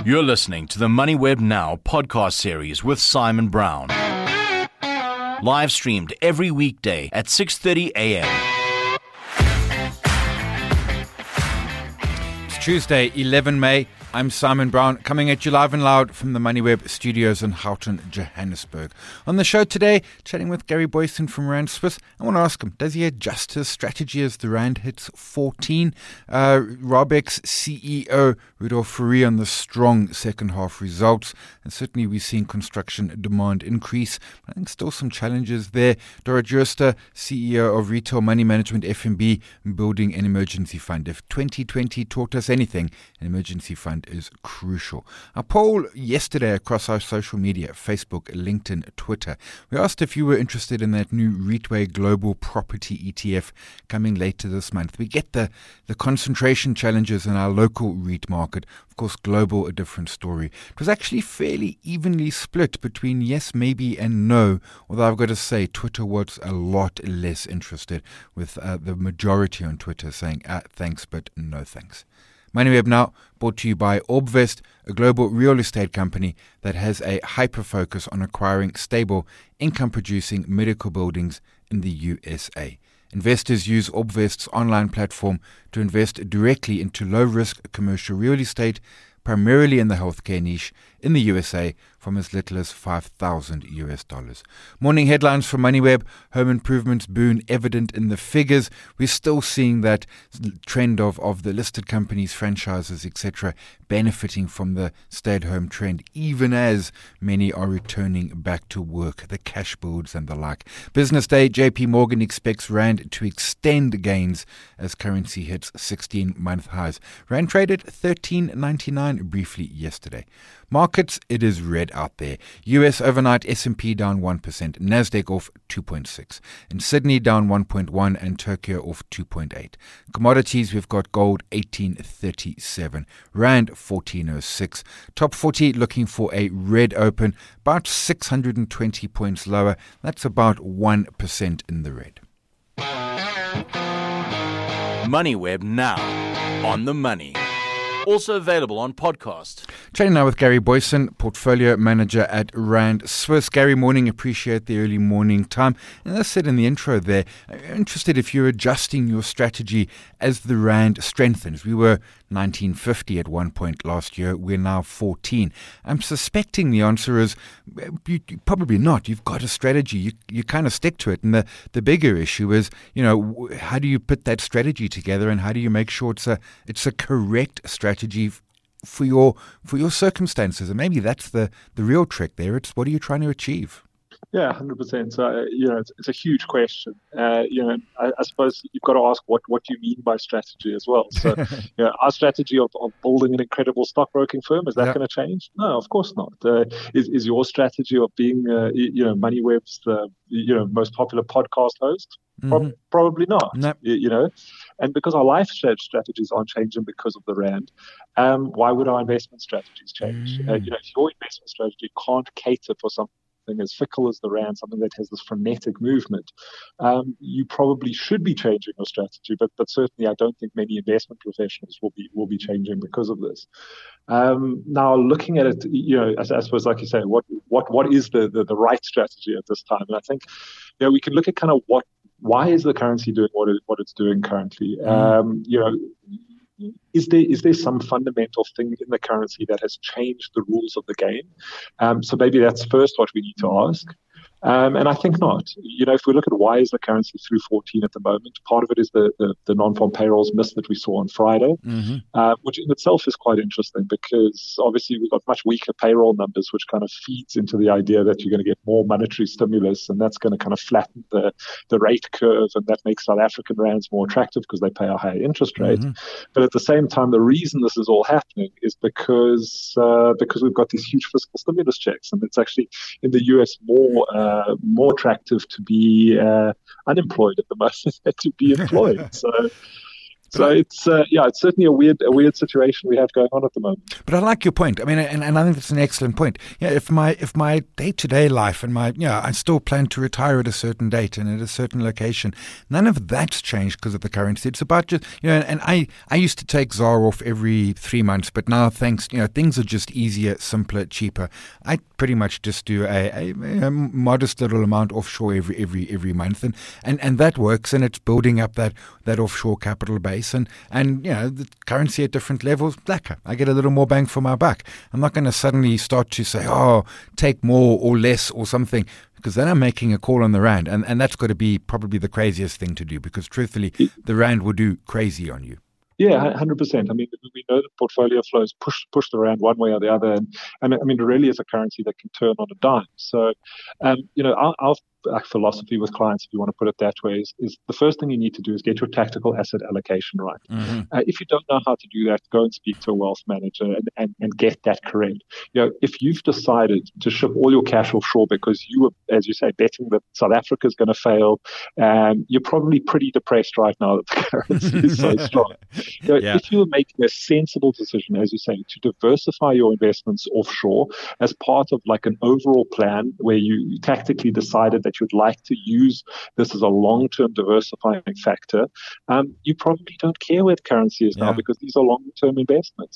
You're listening to the MoneyWeb Now podcast series with Simon Brown. Live streamed every weekday at 6:30 a.m. It's Tuesday, 11 May. I'm Simon Brown, coming at you live and loud from the MoneyWeb studios in Houghton, Johannesburg. On the show today, chatting with Gary Boyson from Rand Swiss. I want to ask him, does he adjust his strategy as the Rand hits 14? Raubex CEO Rudolf Fourie on the strong second half results. And certainly we're seeing construction demand increase. I think still some challenges there. Dora Jooste, CEO of Retail Money Management FNB, building an emergency fund. If 2020 taught us anything, an emergency fund is crucial. A poll yesterday across our social media, Facebook, LinkedIn, Twitter, we asked if you were interested in that new Reitway Global Property ETF coming later this month. We get the concentration challenges in our local REIT market. Of course, global, a different story. It was actually fairly evenly split between yes, maybe, and no, although I've got to say Twitter was a lot less interested, with the majority on Twitter saying thanks, but no thanks. MoneyWeb Now, brought to you by Orbvest, a global real estate company that has a hyper-focus on acquiring stable, income-producing medical buildings in the USA. Investors use Orbvest's online platform to invest directly into low-risk commercial real estate, primarily in the healthcare niche in the USA, from as little as $5,000. Morning headlines from MoneyWeb. Home improvements boon evident in the figures. We're still seeing that trend of the listed companies, franchises, etc., benefiting from the stay-at-home trend, even as many are returning back to work, the cash builds and the like. Business day, JP Morgan expects Rand to extend gains as currency hits 16-month highs. Rand traded $13.99 briefly yesterday. Markets, it is red out there. US overnight S&P down 1%, Nasdaq off 2.6%, in Sydney down 1.1%, and Tokyo off 2.8%. Commodities, we've got gold 1837, Rand 1406. Top 40 looking for a red open, about 620 points lower. That's about 1% in the red. MoneyWeb Now, on the money. Also available on podcast. Chatting now with Gary Boyson, Portfolio Manager at Rand Swiss. Gary, morning. Appreciate the early morning time. And as I said in the intro there, I'm interested if you're adjusting your strategy as the Rand strengthens. We were 1950 at one point last year. We're now 14. I'm suspecting the answer is probably not. You've got a strategy. You kind of stick to it. And the bigger issue is, how do you put that strategy together, and how do you make sure it's a correct strategy for your circumstances? And maybe that's the real trick there. It's what are you trying to achieve? Yeah, 100%. So, it's a huge question. I suppose you've got to ask what you mean by strategy as well. So, our strategy of building an incredible stockbroking firm, is that going to change? No, of course not. Is your strategy of being, MoneyWeb's most popular podcast host? Probably not. Nope. And because our life strategies aren't changing because of the Rand, why would our investment strategies change? If your investment strategy can't cater for something as fickle as the Rand, something that has this frenetic movement, you probably should be changing your strategy. But certainly, I don't think many investment professionals will be changing because of this. Now, looking at it, I suppose, like you say, what is the right strategy at this time? And I think, we can look at kind of why is the currency doing what it's doing currently? Is there some fundamental thing in the currency that has changed the rules of the game? So maybe that's first what we need to ask. And I think not. If we look at why is the currency through 14 at the moment, part of it is the non-farm payrolls miss that we saw on Friday, which in itself is quite interesting because obviously we've got much weaker payroll numbers, which kind of feeds into the idea that you're going to get more monetary stimulus, and that's going to kind of flatten the rate curve, and that makes South African rands more attractive because they pay a higher interest rate. But at the same time, the reason this is all happening is because we've got these huge fiscal stimulus checks, and it's actually in the US more attractive to be unemployed at the moment than to be employed. So it's certainly a weird situation we have going on at the moment. But I like your point. I mean, and I think that's an excellent point. Yeah, if my day-to-day life and I still plan to retire at a certain date and at a certain location, none of that's changed because of the currency. It's about just, and I used to take ZAR off every 3 months, but now things are just easier, simpler, cheaper. I pretty much just do a modest little amount offshore every month, and that works, and it's building up that offshore capital base. And the currency at different levels, blacker. I get a little more bang for my buck. I'm not going to suddenly start to say, take more or less or something, because then I'm making a call on the rand. And that's got to be probably the craziest thing to do, because truthfully, the rand will do crazy on you. Yeah, 100%. I mean, we know that portfolio flows push the rand one way or the other, and I mean, it really is a currency that can turn on a dime. So, our philosophy with clients, if you want to put it that way, is the first thing you need to do is get your tactical asset allocation right. Mm-hmm. If you don't know how to do that, go and speak to a wealth manager and get that correct. If you've decided to ship all your cash offshore because you were, as you say, betting that South Africa is going to fail, you're probably pretty depressed right now that the currency is so strong. If you were making a sensible decision, as you say, to diversify your investments offshore as part of like an overall plan where you tactically decided that you'd like to use this as a long-term diversifying factor, you probably don't care where the currency is now, because these are long-term investments.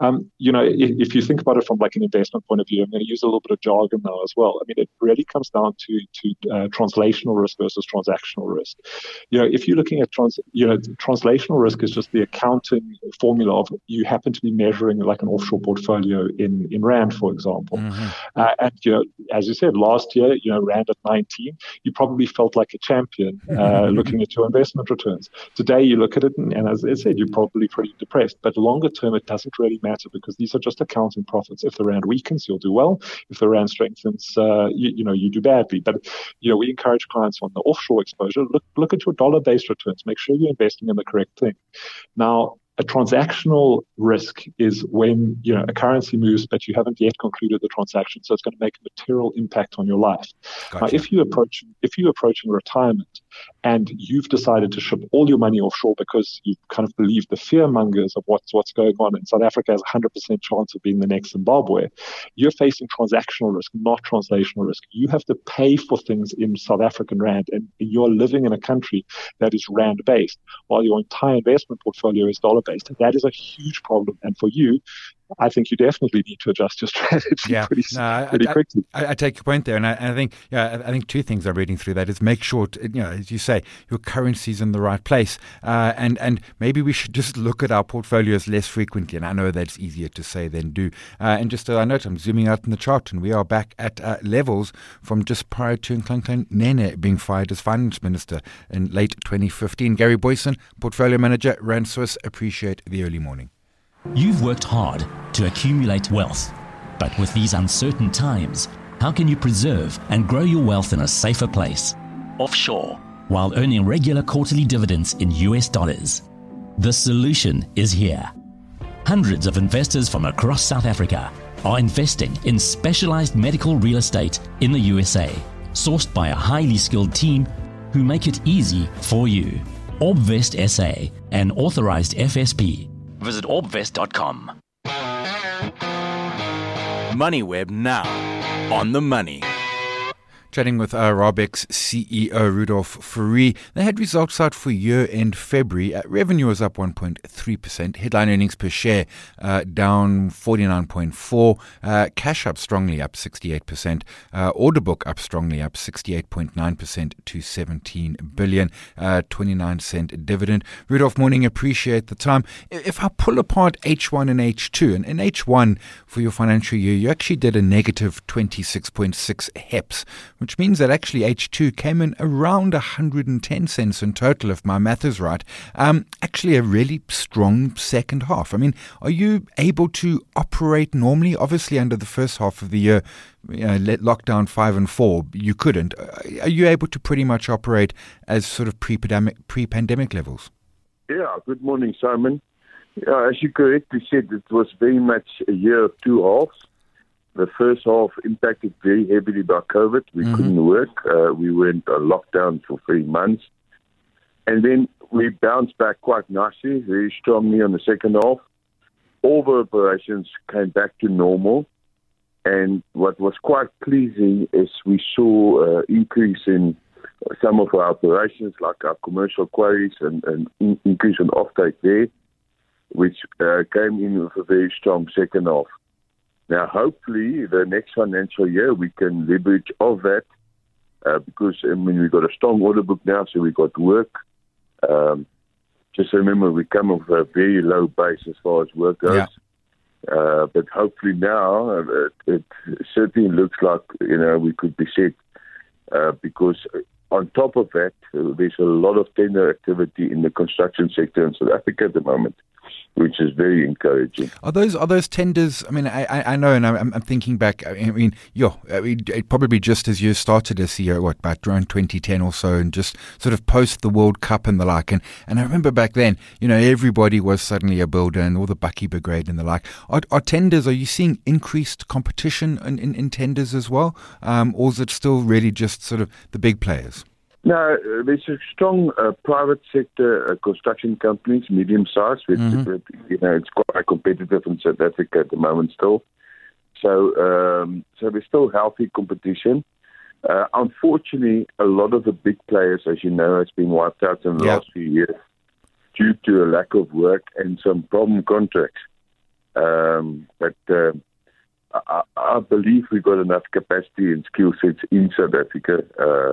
If you think about it from like an investment point of view, I'm going to use a little bit of jargon now as well. I mean, it really comes down to translational risk versus transactional risk. If you're looking at translational risk is just the accounting formula of you happen to be measuring like an offshore portfolio in rand, for example. Mm-hmm. And as you said, last year, rand at 19, you probably felt like a champion looking at your investment returns. Today, you look at it, and as I said, you're probably pretty depressed. But longer term, it doesn't really matter because these are just accounting profits. If the rand weakens, you'll do well. If the rand strengthens, you do badly. But we encourage clients on the offshore exposure, look at your dollar-based returns. Make sure you're investing in the correct thing. Now, a transactional risk is when a currency moves, but you haven't yet concluded the transaction, so it's going to make a material impact on your life. Gotcha. Now, if you're approaching retirement and you've decided to ship all your money offshore because you kind of believe the fear mongers of what's going on, and South Africa has a 100% chance of being the next Zimbabwe, you're facing transactional risk, not translational risk. You have to pay for things in South African rand, and you're living in a country that is rand-based, while your entire investment portfolio is dollar-based. That is a huge problem. And for you, I think you definitely need to adjust your strategy pretty quickly. I take your point there, and I think two things I'm reading through that is make sure, as you say, your currency's in the right place, and maybe we should just look at our portfolios less frequently. And I know that's easier to say than do. And just I note, I'm zooming out in the chart, and we are back at levels from just prior to Nhlanhla Nene being fired as finance minister in late 2015. Gary Boyson, portfolio manager, Rand Swiss. Appreciate the early morning. You've worked hard to accumulate wealth, but with these uncertain times, how can you preserve and grow your wealth in a safer place? Offshore, while earning regular quarterly dividends in US dollars. The solution is here. Hundreds of investors from across South Africa are investing in specialized medical real estate in the USA, sourced by a highly skilled team who make it easy for you. Orbvest SA, an authorized FSP. Visit orbvest.com. MoneyWeb now on the money. Chatting with Raubex CEO Rudolph Fourie. They had results out for year-end February. Revenue was up 1.3%. Headline earnings per share down 49.4%. Cash up strongly, up 68%. Order book up strongly, up 68.9% to 17 billion. 29-cent dividend. Rudolph, morning. Appreciate the time. If I pull apart H1 and H2, and in H1 for your financial year, you actually did a negative 26.6 HEPS, which means that actually H2 came in around 110 cents in total, if my math is right. Actually a really strong second half. I mean, are you able to operate normally? Obviously, under the first half of the year, lockdown 5 and 4, you couldn't. Are you able to pretty much operate as sort of pre-pandemic levels? Yeah, good morning, Simon. As you correctly said, it was very much a year of two halves. The first half impacted very heavily by COVID. We couldn't work. We went on lockdown for 3 months. And then we bounced back quite nicely, very strongly on the second half. All the operations came back to normal. And what was quite pleasing is we saw an increase in some of our operations, like our commercial quarries, and increase in offtake there, which came in with a very strong second half. Now, hopefully, the next financial year, we can leverage off that because, we've got a strong order book now, so we've got work. Just remember, we come off a very low base as far as work goes. Yeah. But hopefully now, it certainly looks like, we could be set because on top of that, there's a lot of tender activity in the construction sector in South Africa at the moment, which is very encouraging. Are those tenders? I mean, I know, and I'm thinking back. It probably just as you started as CEO, about around 2010 or so, and just sort of post the World Cup and the like. And I remember back then, everybody was suddenly a builder, and all the Bakkie Brigade and the like. Are tenders? Are you seeing increased competition in tenders as well, or is it still really just sort of the big players? No, there's a strong private sector construction companies, medium-sized, which it's quite competitive in South Africa at the moment still. So there's still healthy competition. Unfortunately, a lot of the big players, as you know, has been wiped out in the last few years due to a lack of work and some problem contracts. But I believe we've got enough capacity and skill sets in South Africa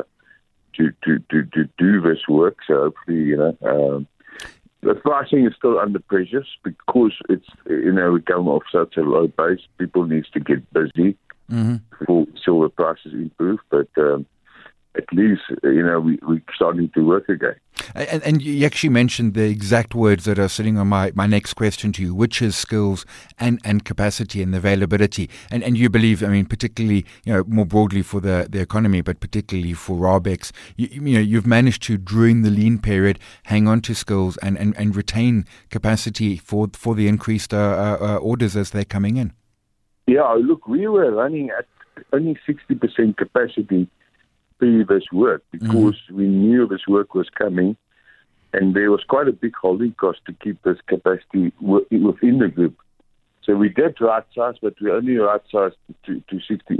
to do this work. So hopefully, the pricing is still under pressure because it's, we come off such a low base. People need to get busy before silver prices improve. But at least, we're starting to work again. And you actually mentioned the exact words that are sitting on my next question to you, which is skills and capacity and availability. And you believe, particularly, more broadly for the economy, but particularly for Raubex, you've managed to, during the lean period, hang on to skills and retain capacity for the increased orders as they're coming in. Yeah, look, we were running at only 60% capacity this work because we knew this work was coming, and there was quite a big holding cost to keep this capacity within the group. So we did right size, but we only right sized to 60,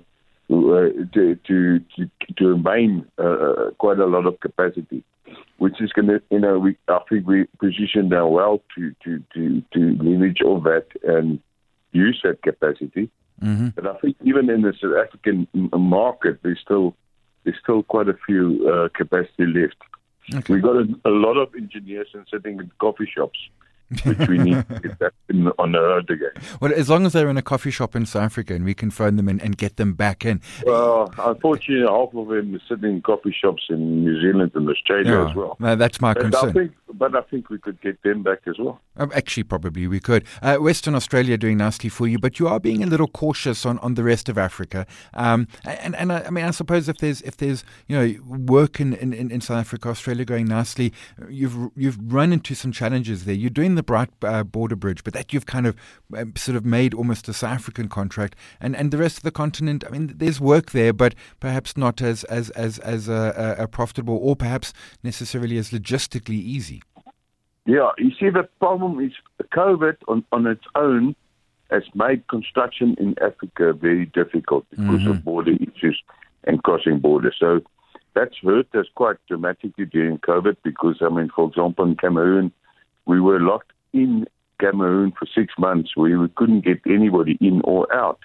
to remain quite a lot of capacity, which is going to, I think we positioned now well to leverage all that and use that capacity. But I think even in the South African market, there's still quite a few capacity left. Okay. We've got a lot of engineers sitting in coffee shops, which we need to get back on the road again. Well, as long as they're in a coffee shop in South Africa and we can phone them and get them back in. Well, unfortunately, half of them are sitting in coffee shops in New Zealand and Australia as well. No, that's my concern. I think we could get them back as well. Actually, probably we could. Western Australia doing nicely for you, but you are being a little cautious on the rest of Africa. And I suppose if there's work in South Africa, Australia going nicely, you've run into some challenges there. You're doing the Bright Border Bridge, but that you've kind of sort of made almost a South African contract, and the rest of the continent. There's work there, but perhaps not as profitable, or perhaps necessarily as logistically easy. Yeah, you see, the problem is COVID on its own has made construction in Africa very difficult because of border issues and crossing borders. So that's hurt us quite dramatically during COVID because, for example, in Cameroon, we were locked in Cameroon for 6 months where we couldn't get anybody in or out.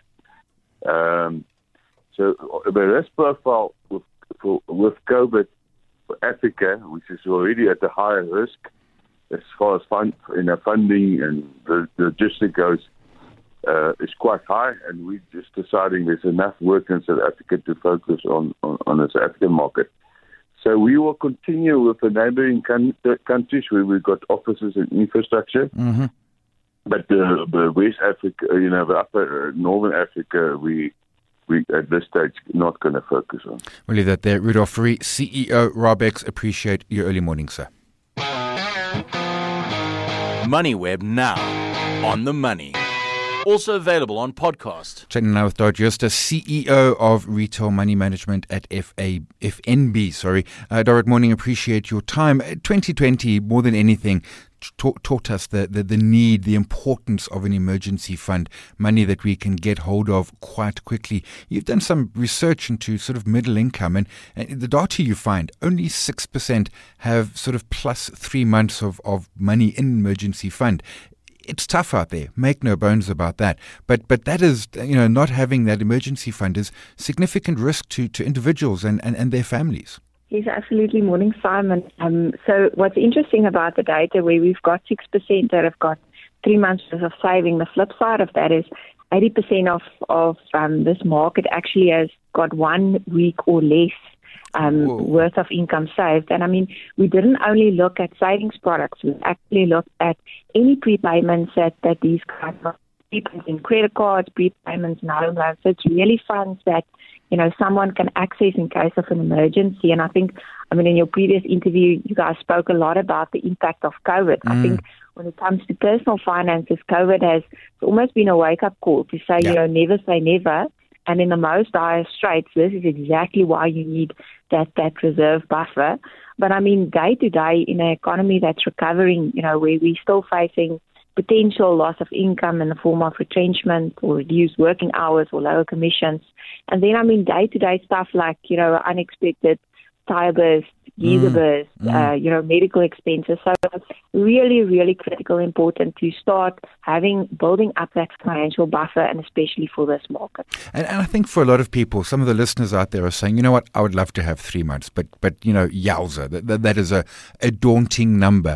So the risk profile with COVID for Africa, which is already at a higher risk, as far as funding and the logistics goes, is quite high, and we're just deciding there's enough work in South Africa to focus on the South African market. So we will continue with the neighboring countries where we've got offices and infrastructure. But the West Africa, the upper Northern Africa, we at this stage not going to focus on. We'll leave that there. Rudolf Fourie, CEO, Raubex. Appreciate your early morning, sir. MoneyWeb now on the money. Also available on podcast. Chatting now with Dorrit Jooste, CEO of Retail Money Management at FNB. Dorrit, morning. Appreciate your time. 2020, more than anything, taught us the need, the importance of an emergency fund, money that we can get hold of quite quickly. You've done some research into sort of middle income, and the data you find, only 6% have sort of plus 3 months of money in emergency fund. It's tough out there, make no bones about that. But that is, not having that emergency fund is significant risk to individuals and their families. Yes, absolutely. Morning, Simon. So what's interesting about the data where we've got 6% that have got 3 months of saving, the flip side of that is 80% of this market actually has got 1 week or less worth of income saved. And I mean, we didn't only look at savings products, we actually looked at any prepayments that these guys are, prepayments in credit cards, prepayments in home loans. So it's really funds that, someone can access in case of an emergency. And I think, in your previous interview, you guys spoke a lot about the impact of COVID. I think when it comes to personal finances, COVID has almost been a wake-up call to say, never say never. And in the most dire straits, this is exactly why you need that reserve buffer. But day to day in an economy that's recovering, where we're still facing potential loss of income in the form of retrenchment or reduced working hours or lower commissions. And then, day to day stuff like, unexpected tire bursts, user bursts, medical expenses. So really, really critical, important to start building up that financial buffer, and especially for this market. And I think for a lot of people, some of the listeners out there are saying, you know what, I would love to have 3 months, but yowza, that is a daunting number.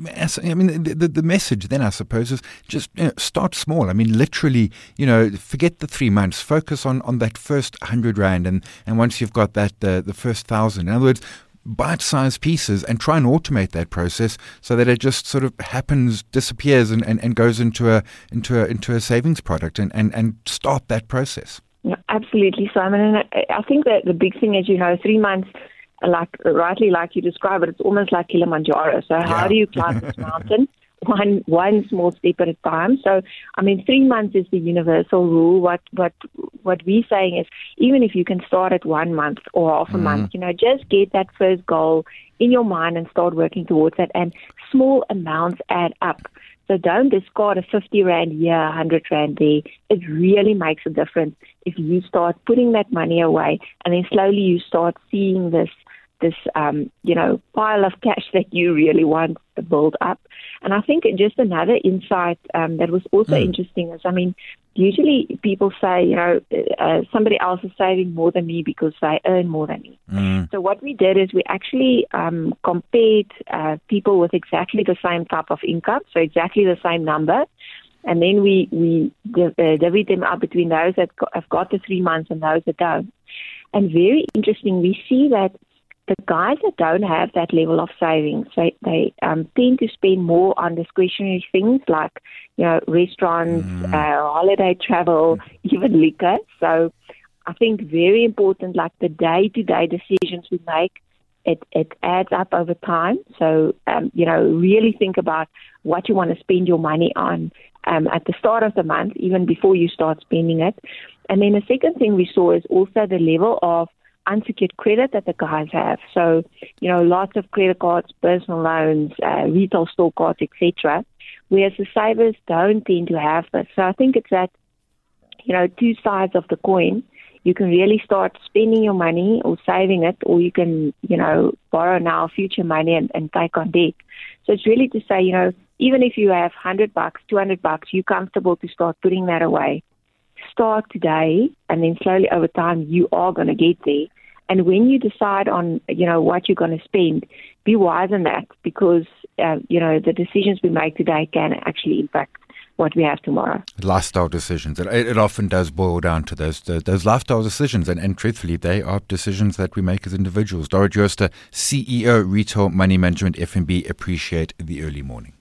The message then, I suppose, is just start small. Literally, forget the 3 months, focus on that first 100 Rand, and once you've got that, the first 1,000. In other words, bite-sized pieces, and try and automate that process so that it just sort of happens, disappears, and goes into a savings product, and start that process. Yeah, absolutely, Simon. And I think that the big thing is, 3 months, like you described it, it's almost like Kilimanjaro. So how do you climb this mountain? One small step at a time. So, 3 months is the universal rule. What we're saying is, even if you can start at 1 month or half a month, just get that first goal in your mind and start working towards that. And small amounts add up. So don't discard a 50 Rand here, 100 Rand there. It really makes a difference if you start putting that money away, and then slowly you start seeing this pile of cash that you really want to build up. And I think just another insight that was also interesting is, usually people say, somebody else is saving more than me because they earn more than me. So what we did is we actually compared people with exactly the same type of income, so exactly the same number, and then we divvied them up between those that have got the 3 months and those that don't. And very interesting, we see that the guys that don't have that level of savings, they tend to spend more on discretionary things like, restaurants, holiday travel, even liquor. So I think very important, like the day-to-day decisions we make, it adds up over time. So, really think about what you want to spend your money on at the start of the month, even before you start spending it. And then the second thing we saw is also the level of unsecured credit that the guys have. So, lots of credit cards, personal loans, retail store cards, etc. Whereas the savers don't tend to have this. So I think it's that, two sides of the coin. You can really start spending your money or saving it, or you can, borrow now future money and take on debt. So it's really to say, even if you have $100, $200, you're comfortable to start putting that away. Start today, and then slowly over time you are going to get there. And when you decide on what you're going to spend, be wise in that, because the decisions we make today can actually impact what we have tomorrow. Lifestyle decisions. It often does boil down to those lifestyle decisions, and truthfully, they are decisions that we make as individuals. Dorrit Jooste, CEO, Retail Money Management, FNB. Appreciate the early morning.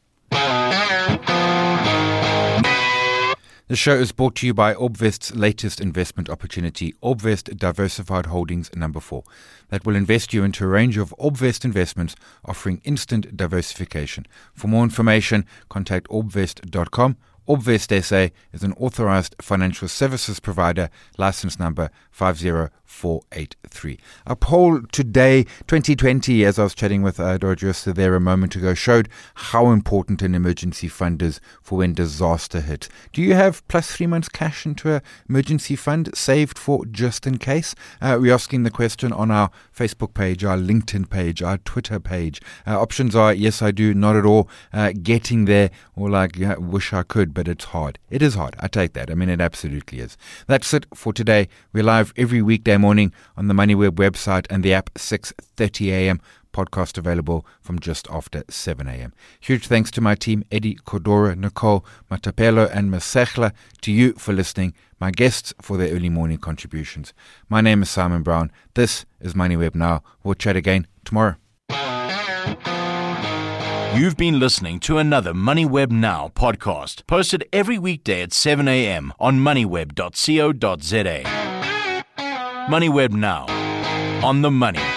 The show is brought to you by Obvest's latest investment opportunity, Obvest Diversified Holdings number 4, that will invest you into a range of Obvest investments offering instant diversification. For more information, contact obvest.com Obvest SA is an authorized financial services provider, license number 50483. A poll today, 2020, as I was chatting with Dora Jooste there a moment ago, showed how important an emergency fund is for when disaster hits. Do you have plus 3 months cash into an emergency fund saved for just in case? We're asking the question on our Facebook page, our LinkedIn page, our Twitter page. Options are yes, I do, not at all, getting there, or like, yeah, wish I could, but it's hard. It is hard. I take that. I mean, it absolutely is. That's it for today. We're live every weekday morning on the MoneyWeb website and the app, 6:30 a.m. Podcast available from just after 7 a.m. Huge thanks to my team, Eddie, Kodora, Nicole, Matapelo, and Masechla, to you for listening, my guests for their early morning contributions. My name is Simon Brown. This is MoneyWeb Now. We'll chat again tomorrow. You've been listening to another MoneyWeb Now podcast, posted every weekday at 7 a.m. on moneyweb.co.za. MoneyWeb Now, on the money.